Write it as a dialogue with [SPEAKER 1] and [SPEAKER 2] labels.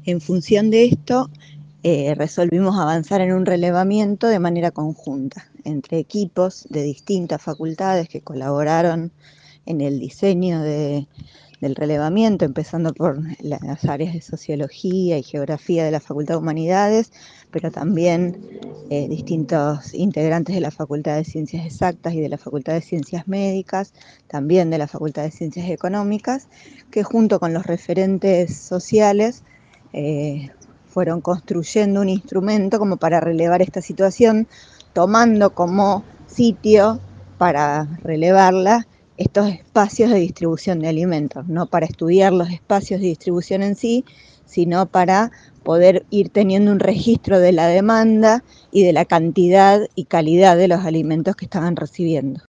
[SPEAKER 1] En función de esto, resolvimos avanzar en un relevamiento de manera conjunta entre equipos de distintas facultades que colaboraron en el diseño del relevamiento, empezando por las áreas de Sociología y Geografía de la Facultad de Humanidades, pero también distintos integrantes de la Facultad de Ciencias Exactas y de la Facultad de Ciencias Médicas, también de la Facultad de Ciencias Económicas, que junto con los referentes sociales fueron construyendo un instrumento como para relevar esta situación, tomando como sitio para relevarla estos espacios de distribución de alimentos, no para estudiar los espacios de distribución en sí, sino para poder ir teniendo un registro de la demanda y de la cantidad y calidad de los alimentos que estaban recibiendo.